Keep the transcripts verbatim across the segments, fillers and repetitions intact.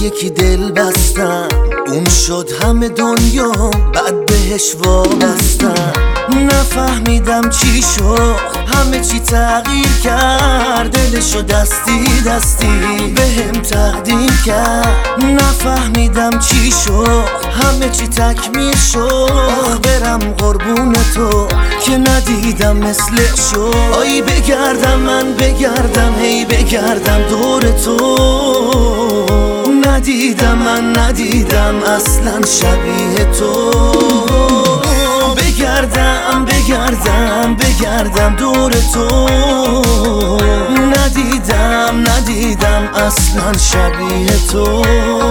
یکی دل بستم، اون شد همه دنیا بعد بهش وابستم. نفهمیدم چی شد، همه چی تغییر کرد، دلشو دستی دستی بهم تقدیم کرد. نفهمیدم چی شد، همه چی تکمیل شد، برم قربون تو که ندیدم مثل شد. آی بگردم من بگردم هی بگردم دور تو، ندیدم من ندیدم اصلا شبیه تو. بگردم بگردم بگردم دور تو، ندیدم ندیدم اصلا شبیه تو.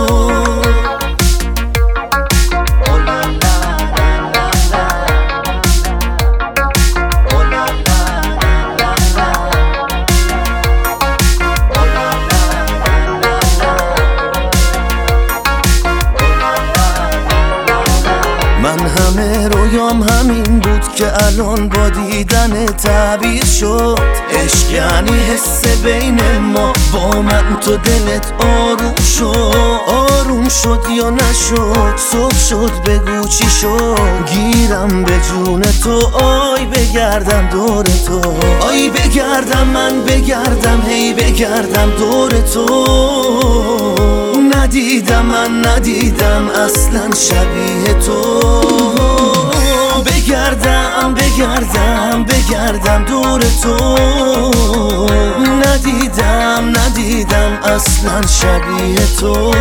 من همه رویام همین بود که الان با دیدن تعبیر شد. عشق یعنی حس بین ما، با من تو دلت آروم شد. آروم شد یا نشد، صبح شد بگو چی شد. گیرم به جون تو، آی بگردم دور تو. آی بگردم من بگردم هی بگردم دور تو، ندیدم من ندیدم اصلا شبیه تو. بگردم بگردم بگردم دور تو، ندیدم ندیدم اصلا شبیه تو.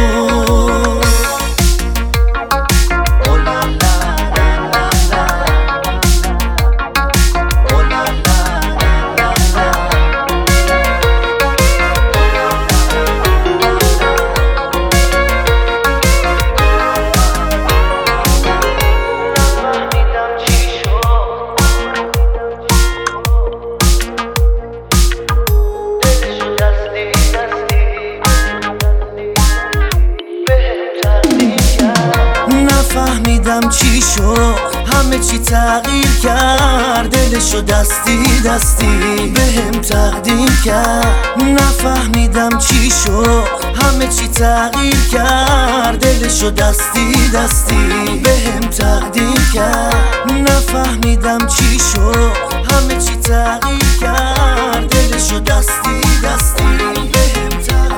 نفهمیدم چی شد، همه چی تغییر کرد، دلشو دستی دستی بهم تقدیم کرد. نفهمیدم چی شد، همه چی تغییر کرد، دلشو دستی دستی بهم تقدیم کرد. نفهمیدم چی شد، همه چی تغییر کرد، دلشو دستی دستی بهم تقدیم کرد.